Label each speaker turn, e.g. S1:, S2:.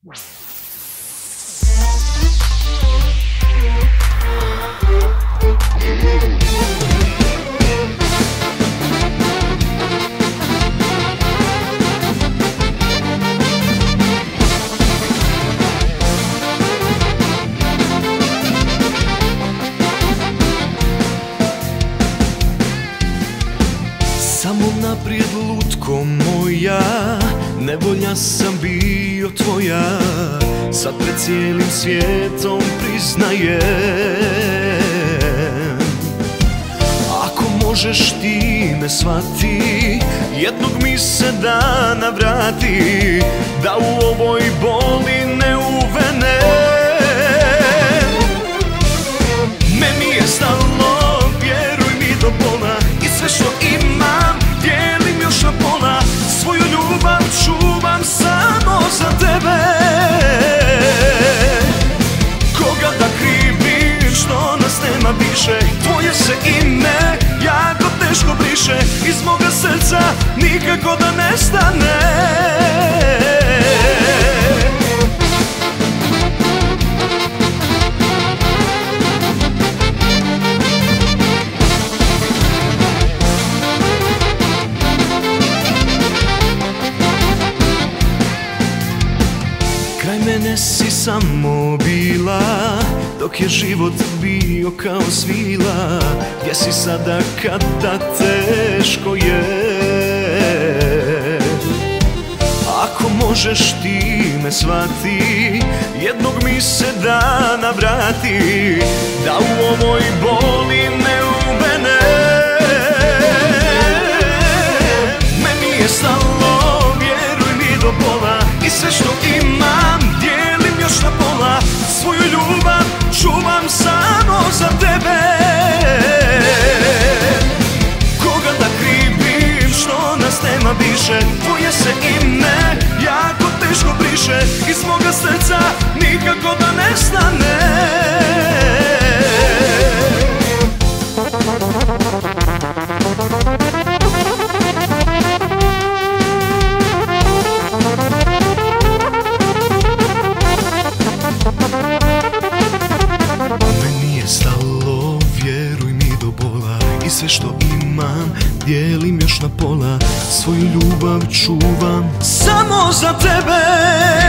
S1: Samo naprijed lutko moja, nevolja sam bio tvoja. Sad pred cijelim svijetom priznajem, ako možeš ti me shvati, jednog mi se dana vrati, da u ovoj boli ne uvenem. Meni je stalo, vjeruj mi, do bola, i sve što imam dijelim još na pola. Svoju ljubav čuvam samo za tebe. Koga da krivim što nas nema više, tvoje se ime jako teško briše. Iz moga srca nikako da nestane. Kraj mene si samo bila, dok je život bio kao svila. Gdje si sada kada teško je? Ako možeš ti me shvati, jednog mi se dana vrati, da u ovoj boli ne uvenem. Meni je stalo, vjeruj mi, do bola, i sve što imam dijelim još na pola. Svoju ljubav čuvam samo za tebe. Koga da krivim što nas nema više, tvoje se ime jako teško briše. Iz moga srca nikako da nestane. Meni je stalo, vjeruj mi, do bola, i sve što imam dijelim još na pola. Svoju ljubav čuvam samo za tebe.